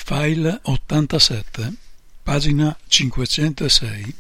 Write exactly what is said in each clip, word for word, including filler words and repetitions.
File ottantasette, pagina cinquecentosei.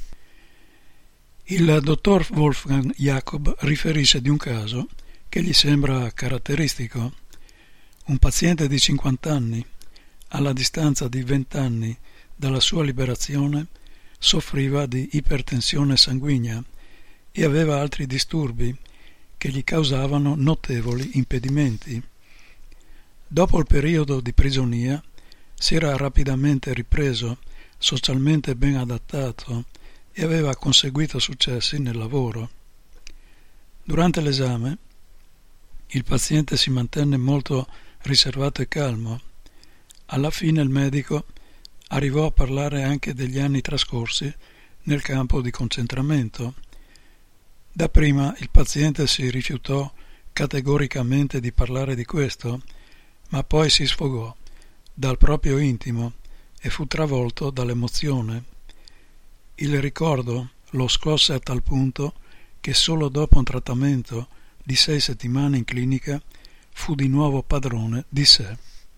Il dottor Wolfgang Jacob riferisce di un caso che gli sembra caratteristico. Un paziente di cinquanta anni, alla distanza di venti anni dalla sua liberazione, soffriva di ipertensione sanguigna e aveva altri disturbi che gli causavano notevoli impedimenti. Dopo il periodo di prigionia si era rapidamente ripreso, socialmente ben adattato e aveva conseguito successi nel lavoro. Durante l'esame il paziente si mantenne molto riservato e calmo. Alla fine il medico arrivò a parlare anche degli anni trascorsi nel campo di concentramento. Dapprima il paziente si rifiutò categoricamente di parlare di questo, ma poi si sfogò dal proprio intimo e fu travolto dall'emozione. Il ricordo lo scosse a tal punto che solo dopo un trattamento di sei settimane in clinica fu di nuovo padrone di sé.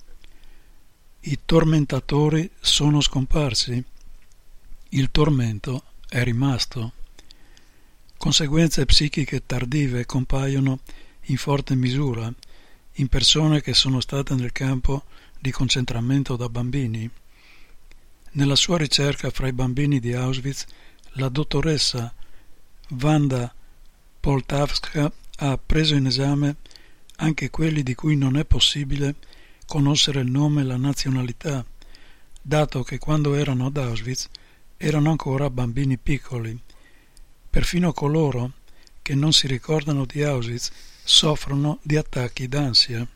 I tormentatori sono scomparsi, il tormento è rimasto. Conseguenze psichiche tardive compaiono in forte misura in persone che sono state nel campo di concentramento da bambini. Nella sua ricerca fra i bambini di Auschwitz, la dottoressa Wanda Poltavska ha preso in esame anche quelli di cui non è possibile conoscere il nome e la nazionalità, dato che quando erano ad Auschwitz erano ancora bambini piccoli. Perfino coloro che non si ricordano di Auschwitz soffrono di attacchi d'ansia.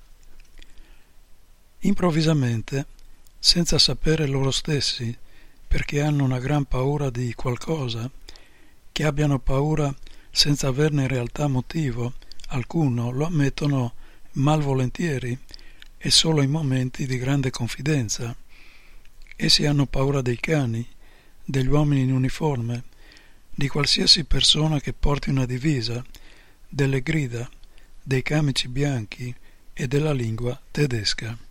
Improvvisamente, senza sapere loro stessi, perché hanno una gran paura di qualcosa, che abbiano paura senza averne in realtà motivo alcuno, lo ammettono malvolentieri e solo in momenti di grande confidenza. Essi hanno paura dei cani, degli uomini in uniforme, di qualsiasi persona che porti una divisa, delle grida, dei camici bianchi e della lingua tedesca.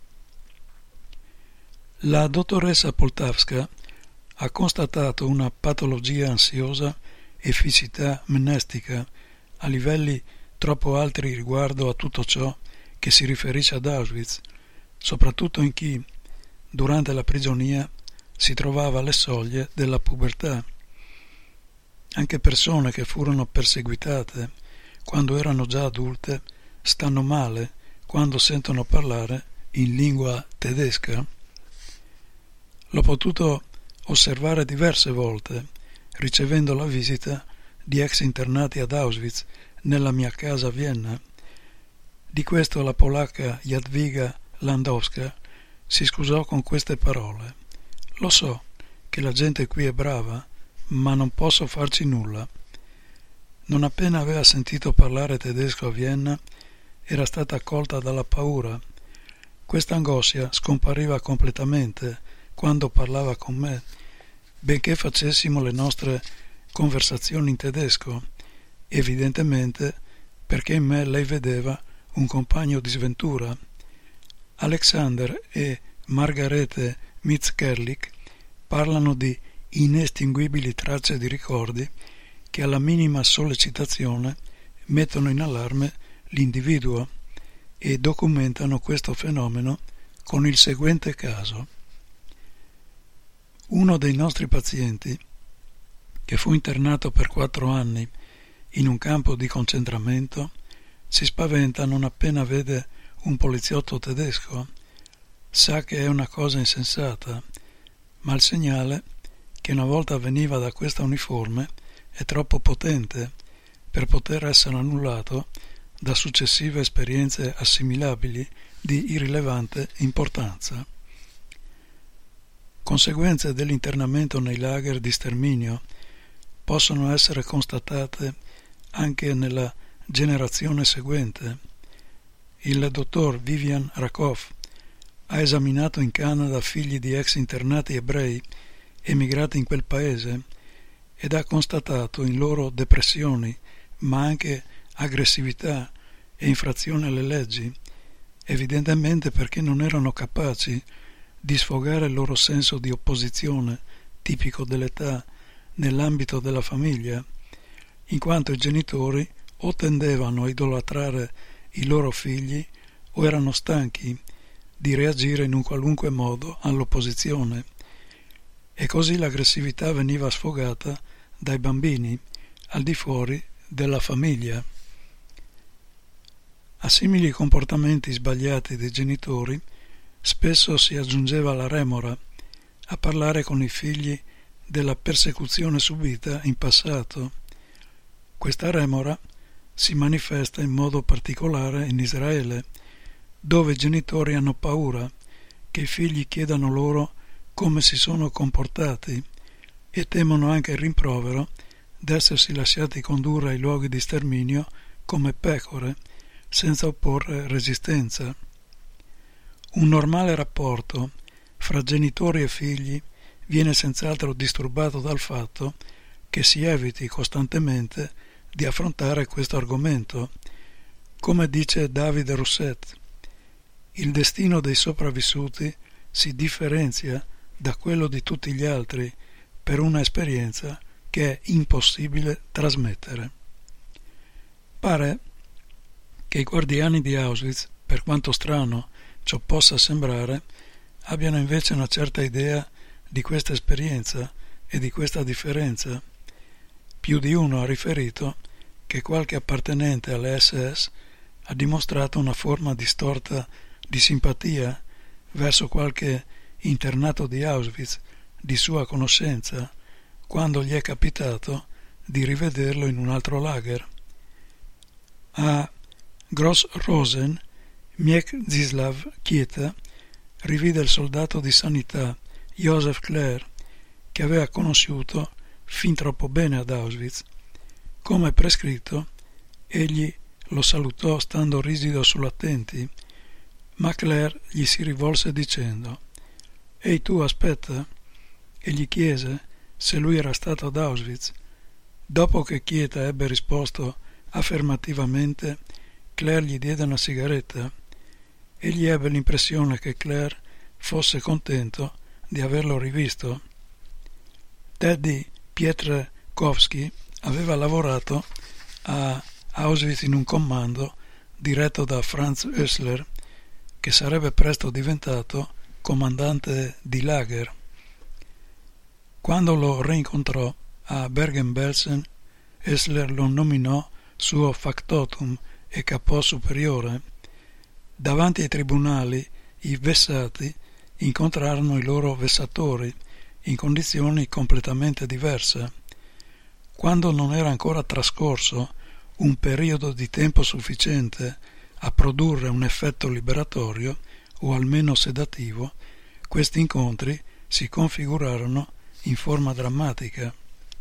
La dottoressa Poltavska ha constatato una patologia ansiosa e fisicità mnestica a livelli troppo alti riguardo a tutto ciò che si riferisce ad Auschwitz, soprattutto in chi, durante la prigionia, si trovava alle soglie della pubertà. Anche persone che furono perseguitate quando erano già adulte stanno male quando sentono parlare in lingua tedesca. L'ho potuto osservare diverse volte, ricevendo la visita di ex internati ad Auschwitz nella mia casa a Vienna. Di questo la polacca Jadwiga Landowska si scusò con queste parole: «Lo so che la gente qui è brava, ma non posso farci nulla». Non appena aveva sentito parlare tedesco a Vienna, era stata accolta dalla paura. Questa angoscia scompariva completamente quando parlava con me, benché facessimo le nostre conversazioni in tedesco, evidentemente perché in me lei vedeva un compagno di sventura. Alexander e Margarete Mitzkerlik parlano di inestinguibili tracce di ricordi che alla minima sollecitazione mettono in allarme l'individuo e documentano questo fenomeno con il seguente caso. Uno dei nostri pazienti, che fu internato per quattro anni in un campo di concentramento, si spaventa non appena vede un poliziotto tedesco. Sa che è una cosa insensata, ma il segnale che una volta veniva da questa uniforme è troppo potente per poter essere annullato da successive esperienze assimilabili di irrilevante importanza. Conseguenze dell'internamento nei lager di sterminio possono essere constatate anche nella generazione seguente. Il dottor Vivian Rakoff ha esaminato in Canada figli di ex internati ebrei emigrati in quel paese ed ha constatato in loro depressioni, ma anche aggressività e infrazione alle leggi, evidentemente perché non erano capaci di sfogare il loro senso di opposizione, tipico dell'età, nell'ambito della famiglia, in quanto i genitori o tendevano a idolatrare i loro figli o erano stanchi di reagire in un qualunque modo all'opposizione, e così l'aggressività veniva sfogata dai bambini al di fuori della famiglia. A simili comportamenti sbagliati dei genitori spesso si aggiungeva la remora, a parlare con i figli della persecuzione subita in passato. Questa remora si manifesta in modo particolare in Israele, dove i genitori hanno paura che i figli chiedano loro come si sono comportati e temono anche il rimprovero d'essersi lasciati condurre ai luoghi di sterminio come pecore, senza opporre resistenza. Un normale rapporto fra genitori e figli viene senz'altro disturbato dal fatto che si eviti costantemente di affrontare questo argomento. Come dice David Rousset, il destino dei sopravvissuti si differenzia da quello di tutti gli altri per una esperienza che è impossibile trasmettere. Pare che i guardiani di Auschwitz, per quanto strano ciò possa sembrare, abbiano invece una certa idea di questa esperienza e di questa differenza. Più di uno ha riferito che qualche appartenente alle esse esse ha dimostrato una forma distorta di simpatia verso qualche internato di Auschwitz di sua conoscenza, quando gli è capitato di rivederlo in un altro lager. A Gross-Rosen, Miek Zislav Kieta rivide il soldato di sanità Joseph Clair, che aveva conosciuto fin troppo bene ad Auschwitz. Come prescritto, egli lo salutò stando rigido sull'attenti, ma Clair gli si rivolse dicendo: «Ehi tu, aspetta!» e gli chiese se lui era stato ad Auschwitz. Dopo che Kieta ebbe risposto affermativamente, Clair gli diede una sigaretta. Egli ebbe l'impressione che Clair fosse contento di averlo rivisto. Teddy Pietrkowski aveva lavorato a Auschwitz in un comando diretto da Franz Oessler, che sarebbe presto diventato comandante di lager. Quando lo rincontrò a Bergen-Belsen, Oessler lo nominò suo factotum e capò superiore. Davanti ai tribunali i vessati incontrarono i loro vessatori in condizioni completamente diverse. Quando non era ancora trascorso un periodo di tempo sufficiente a produrre un effetto liberatorio o almeno sedativo, questi incontri si configurarono in forma drammatica.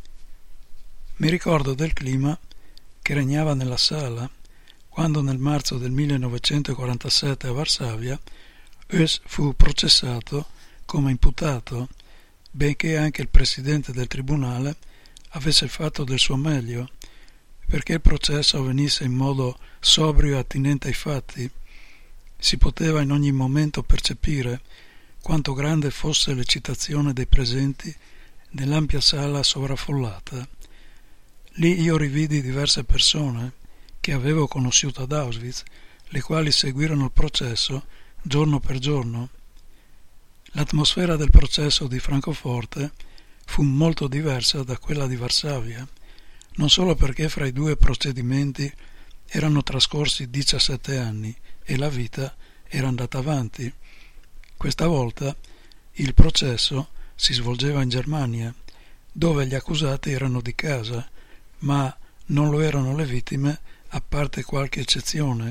Mi ricordo del clima che regnava nella sala quando nel marzo del millenovecentoquarantasette a Varsavia Oess fu processato come imputato, benché anche il presidente del tribunale avesse fatto del suo meglio perché il processo avvenisse in modo sobrio e attinente ai fatti. Si poteva in ogni momento percepire quanto grande fosse l'eccitazione dei presenti nell'ampia sala sovraffollata. Lì io rividi diverse persone che avevo conosciuto ad Auschwitz, le quali seguirono il processo giorno per giorno. L'atmosfera del processo di Francoforte fu molto diversa da quella di Varsavia, non solo perché fra i due procedimenti erano trascorsi diciassette anni e la vita era andata avanti. Questa volta il processo si svolgeva in Germania, dove gli accusati erano di casa, ma non lo erano le vittime, a parte qualche eccezione.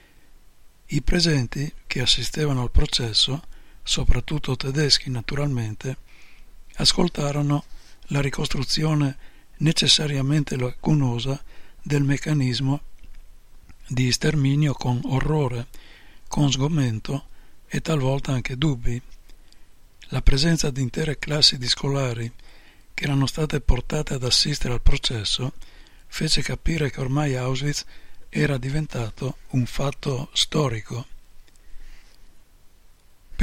I presenti che assistevano al processo, soprattutto tedeschi naturalmente, ascoltarono la ricostruzione necessariamente lacunosa del meccanismo di sterminio con orrore, con sgomento e talvolta anche dubbi. La presenza di intere classi di scolari che erano state portate ad assistere al processo fece capire che ormai Auschwitz era diventato un fatto storico.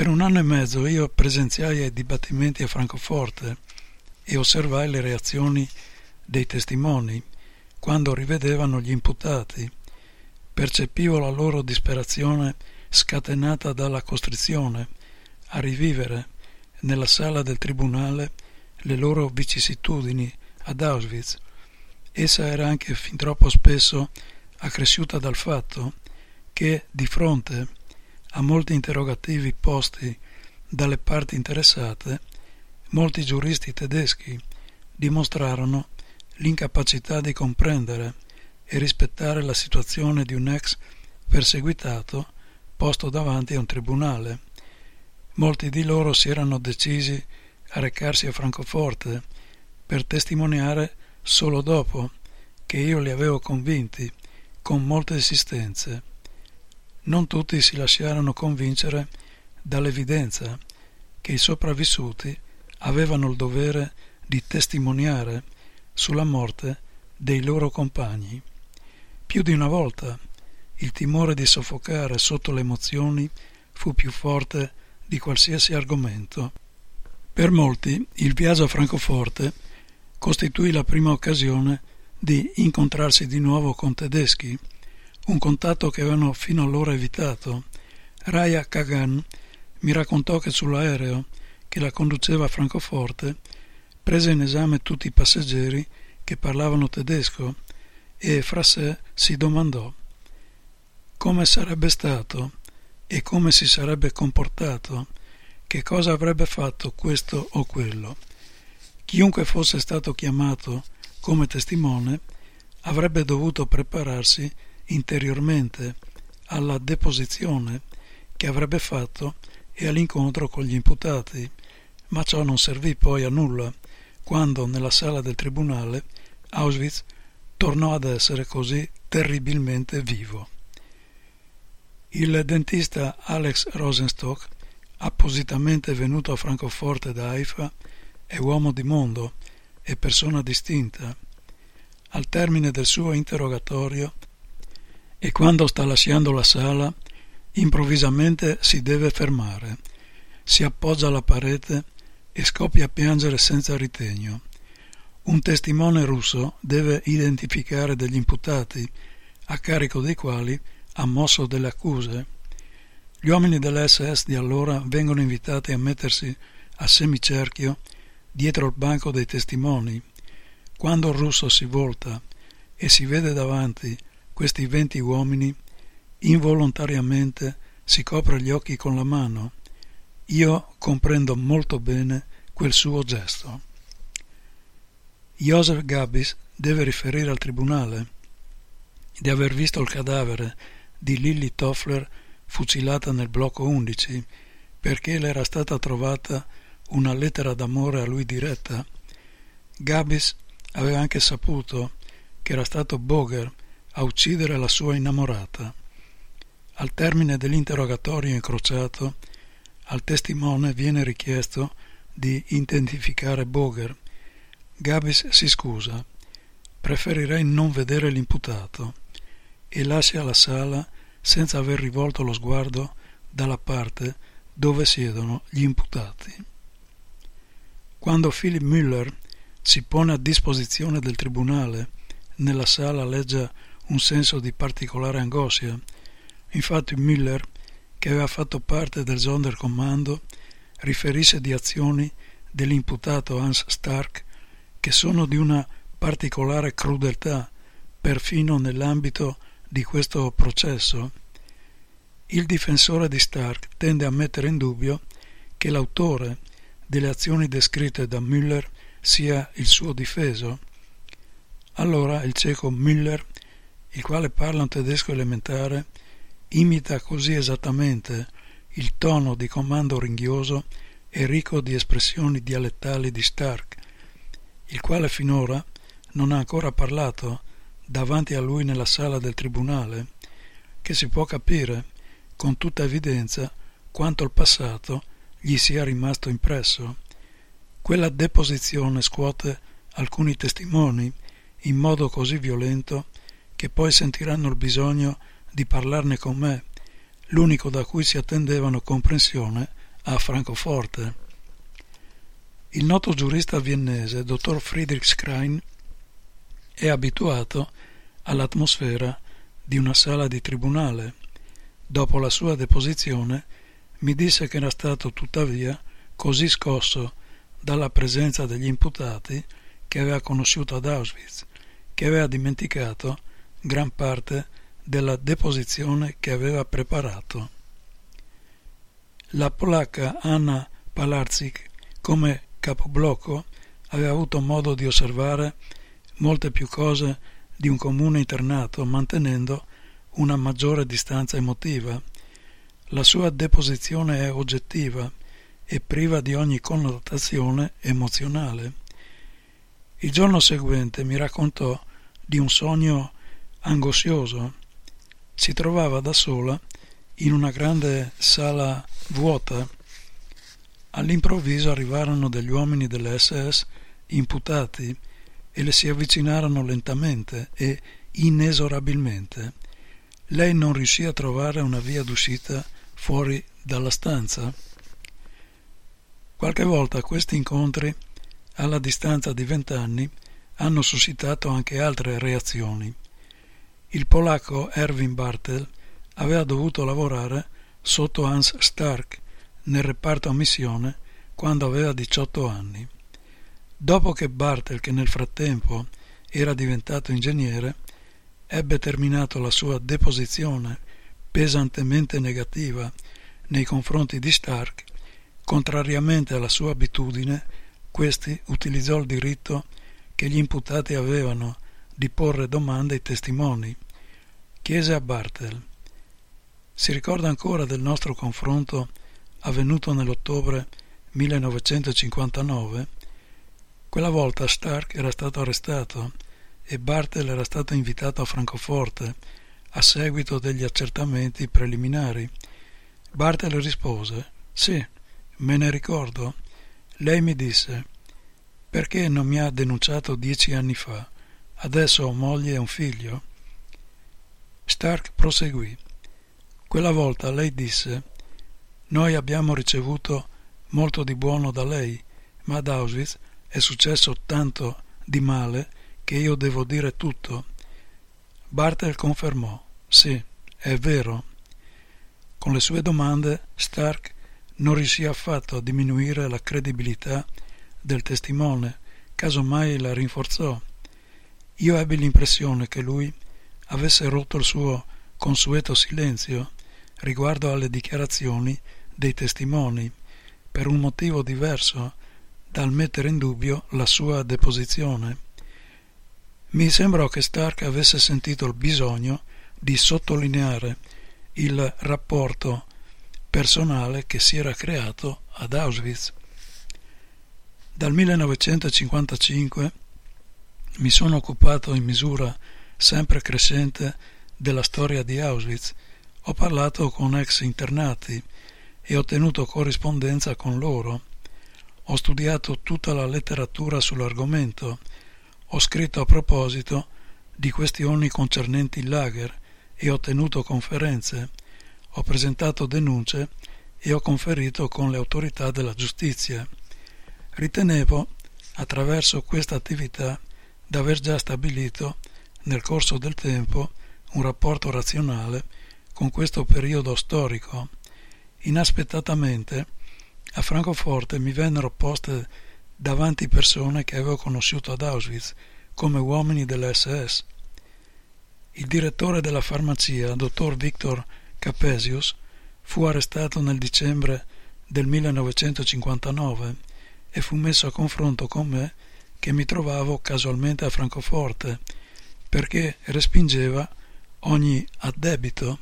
Per un anno e mezzo io presenziai ai dibattimenti a Francoforte e osservai le reazioni dei testimoni quando rivedevano gli imputati. Percepivo la loro disperazione scatenata dalla costrizione a rivivere nella sala del tribunale le loro vicissitudini ad Auschwitz. Essa era anche fin troppo spesso accresciuta dal fatto che, di fronte a molti interrogativi posti dalle parti interessate, molti giuristi tedeschi dimostrarono l'incapacità di comprendere e rispettare la situazione di un ex perseguitato posto davanti a un tribunale. Molti di loro si erano decisi a recarsi a Francoforte per testimoniare solo dopo che io li avevo convinti con molte insistenze. Non tutti si lasciarono convincere dall'evidenza che i sopravvissuti avevano il dovere di testimoniare sulla morte dei loro compagni. Più di una volta il timore di soffocare sotto le emozioni fu più forte di qualsiasi argomento. Per molti il viaggio a Francoforte costituì la prima occasione di incontrarsi di nuovo con tedeschi, un contatto che avevano fino allora evitato. Raya Kagan mi raccontò che sull'aereo che la conduceva a Francoforte prese in esame tutti i passeggeri che parlavano tedesco e fra sé si domandò come sarebbe stato e come si sarebbe comportato, che cosa avrebbe fatto questo o quello. Chiunque fosse stato chiamato come testimone avrebbe dovuto prepararsi interiormente alla deposizione che avrebbe fatto e all'incontro con gli imputati, ma ciò non servì poi a nulla quando nella sala del tribunale Auschwitz tornò ad essere così terribilmente vivo. Il dentista Alex Rosenstock, appositamente venuto a Francoforte da Haifa, è uomo di mondo e persona distinta. Al termine del suo interrogatorio e quando sta lasciando la sala, improvvisamente si deve fermare, si appoggia alla parete e scoppia a piangere senza ritegno. Un testimone russo deve identificare degli imputati, a carico dei quali ha mosso delle accuse. Gli uomini dell'esse esse di allora vengono invitati a mettersi a semicerchio dietro il banco dei testimoni. Quando il russo si volta e si vede davanti questi venti uomini, involontariamente si copre gli occhi con la mano. Io comprendo molto bene quel suo gesto. Joseph Gabis deve riferire al tribunale di aver visto il cadavere di Lilly Toffler fucilata nel blocco undici perché le era stata trovata una lettera d'amore a lui diretta. Gabis aveva anche saputo che era stato Boger a uccidere la sua innamorata. Al termine dell'interrogatorio incrociato, al testimone viene richiesto di identificare Boger. Gabis si scusa: preferirei non vedere l'imputato, e lascia la sala senza aver rivolto lo sguardo dalla parte dove siedono gli imputati. Quando Philipp Müller si pone a disposizione del tribunale, nella sala leggia un senso di particolare angoscia. Infatti Müller, che aveva fatto parte del Sonderkommando, riferisce di azioni dell'imputato Hans Stark che sono di una particolare crudeltà perfino nell'ambito di questo processo. Il difensore di Stark tende a mettere in dubbio che l'autore delle azioni descritte da Müller sia il suo difeso. Allora il ceco Müller, il quale parla un tedesco elementare, imita così esattamente il tono di comando ringhioso e ricco di espressioni dialettali di Stark, il quale finora non ha ancora parlato davanti a lui nella sala del tribunale, che si può capire con tutta evidenza quanto il passato gli sia rimasto impresso. Quella deposizione scuote alcuni testimoni in modo così violento che poi sentiranno il bisogno di parlarne con me, l'unico da cui si attendevano comprensione a Francoforte. Il noto giurista viennese, dottor Friedrich Schrein, è abituato all'atmosfera di una sala di tribunale. Dopo la sua deposizione mi disse che era stato tuttavia così scosso dalla presenza degli imputati che aveva conosciuto ad Auschwitz, che aveva dimenticato gran parte della deposizione che aveva preparato. La polacca Anna Palarczyk, come capoblocco, aveva avuto modo di osservare molte più cose di un comune internato, mantenendo una maggiore distanza emotiva. La sua deposizione è oggettiva e priva di ogni connotazione emozionale. Il giorno seguente mi raccontò di un sogno angoscioso. Si trovava da sola in una grande sala vuota. All'improvviso arrivarono degli uomini delle esse esse imputati e le si avvicinarono lentamente e inesorabilmente. Lei non riuscì a trovare una via d'uscita fuori dalla stanza. Qualche volta questi incontri, alla distanza di vent'anni, hanno suscitato anche altre reazioni. Il polacco Erwin Bartel aveva dovuto lavorare sotto Hans Stark nel reparto a missione quando aveva diciotto anni. Dopo che Bartel, che nel frattempo era diventato ingegnere, ebbe terminato la sua deposizione pesantemente negativa nei confronti di Stark, contrariamente alla sua abitudine, questi utilizzò il diritto che gli imputati avevano di porre domande ai testimoni. Chiese a Bartel: si ricorda ancora del nostro confronto avvenuto nell'ottobre millenovecentocinquantanove? Quella volta Stark era stato arrestato e Bartel era stato invitato a Francoforte a seguito degli accertamenti preliminari. Bartel rispose: sì, me ne ricordo. Lei mi disse: perché non mi ha denunciato dieci anni fa? Adesso ho moglie e un figlio. Stark proseguì: quella volta lei disse: noi abbiamo ricevuto molto di buono da lei, ma ad Auschwitz è successo tanto di male che io devo dire tutto. Bartel confermò: sì, è vero. Con le sue domande Stark non riuscì affatto a diminuire la credibilità del testimone, casomai la rinforzò. Io ebbi l'impressione che lui avesse rotto il suo consueto silenzio riguardo alle dichiarazioni dei testimoni per un motivo diverso dal mettere in dubbio la sua deposizione. Mi sembrò che Stark avesse sentito il bisogno di sottolineare il rapporto personale che si era creato ad Auschwitz. Dal millenovecentocinquantacinque mi sono occupato in misura sempre crescente della storia di Auschwitz. Ho parlato con ex internati e ho tenuto corrispondenza con loro. Ho studiato tutta la letteratura sull'argomento. Ho scritto a proposito di questioni concernenti il lager e ho tenuto conferenze. Ho presentato denunce e ho conferito con le autorità della giustizia. Ritenevo, attraverso questa attività, d'aver già stabilito nel corso del tempo un rapporto razionale con questo periodo storico. Inaspettatamente a Francoforte mi vennero poste davanti persone che avevo conosciuto ad Auschwitz come uomini delle esse esse. Il direttore della farmacia, dottor Victor Capesius, fu arrestato nel dicembre del millenovecentocinquantanove e fu messo a confronto con me, che mi trovavo casualmente a Francoforte, perché respingeva ogni addebito.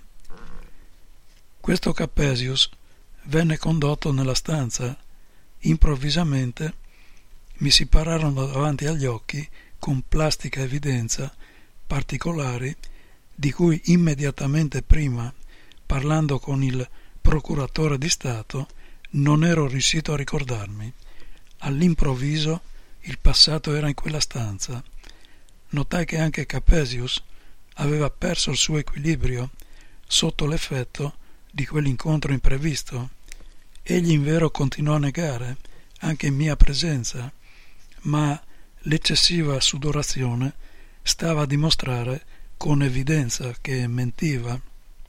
Questo Capesius venne condotto nella stanza. Improvvisamente mi si pararono davanti agli occhi con plastica evidenza particolari di cui immediatamente prima, parlando con il procuratore di Stato, non ero riuscito a ricordarmi. All'improvviso il passato era in quella stanza. Notai che anche Capesius aveva perso il suo equilibrio sotto l'effetto di quell'incontro imprevisto. Egli invero continuò a negare, anche in mia presenza, ma l'eccessiva sudorazione stava a dimostrare con evidenza che mentiva.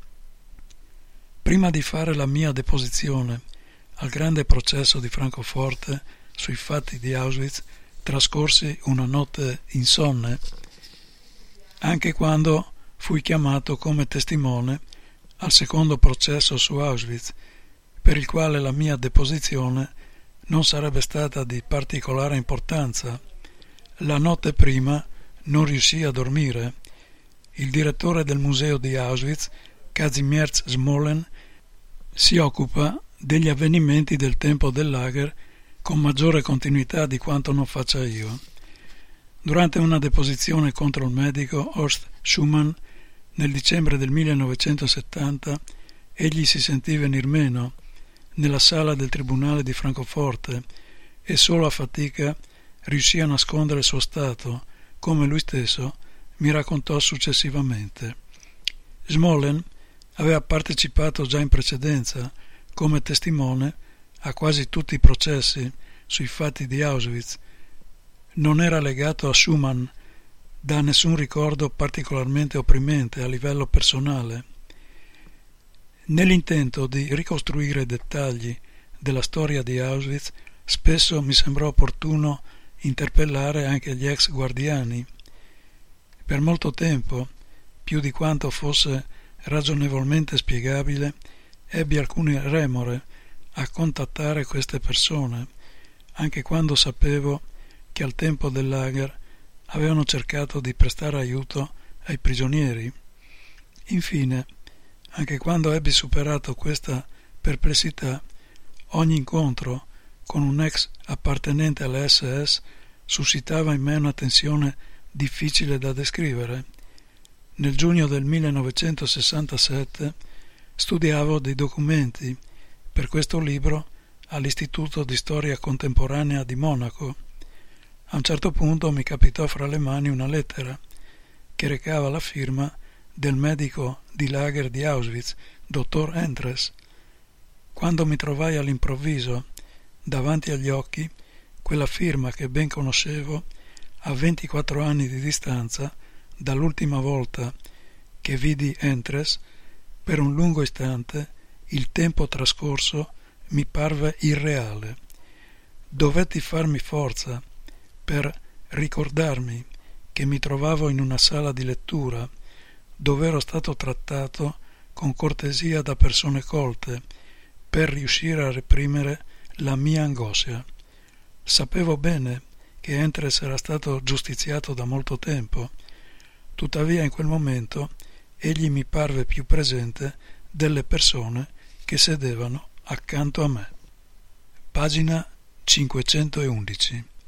Prima di fare la mia deposizione al grande processo di Francoforte sui fatti di Auschwitz, trascorsi una notte insonne, anche quando fui chiamato come testimone al secondo processo su Auschwitz, per il quale la mia deposizione non sarebbe stata di particolare importanza. La notte prima non riuscii a dormire. Il direttore del museo di Auschwitz, Kazimierz Smolen, si occupa degli avvenimenti del tempo del lager con maggiore continuità di quanto non faccia io. Durante una deposizione contro il medico Horst Schumann nel dicembre del millenovecentosettanta, egli si sentì venir meno nella sala del tribunale di Francoforte e solo a fatica riuscì a nascondere il suo stato, come lui stesso mi raccontò successivamente. Smolen aveva partecipato già in precedenza come testimone a quasi tutti i processi sui fatti di Auschwitz. Non era legato a Schumann da nessun ricordo particolarmente opprimente a livello personale. Nell'intento di ricostruire i dettagli della storia di Auschwitz, spesso mi sembrò opportuno interpellare anche gli ex guardiani. Per molto tempo, più di quanto fosse ragionevolmente spiegabile, ebbi alcune remore a contattare queste persone, anche quando sapevo che al tempo del lager avevano cercato di prestare aiuto ai prigionieri. Infine, anche quando ebbi superato questa perplessità, ogni incontro con un ex appartenente alle esse esse suscitava in me una tensione difficile da descrivere. Nel giugno del millenovecentosessantasette studiavo dei documenti per questo libro all'Istituto di Storia Contemporanea di Monaco. A un certo punto mi capitò fra le mani una lettera che recava la firma del medico di lager di Auschwitz, dottor Entres. Quando mi trovai all'improvviso davanti agli occhi quella firma che ben conoscevo a ventiquattro anni di distanza dall'ultima volta che vidi Entres, per un lungo istante il tempo trascorso mi parve irreale. Dovetti farmi forza per ricordarmi che mi trovavo in una sala di lettura dove ero stato trattato con cortesia da persone colte per riuscire a reprimere la mia angoscia. Sapevo bene che Entres era stato giustiziato da molto tempo, tuttavia in quel momento egli mi parve più presente delle persone che sedevano accanto a me. Pagina cinquecentoundici.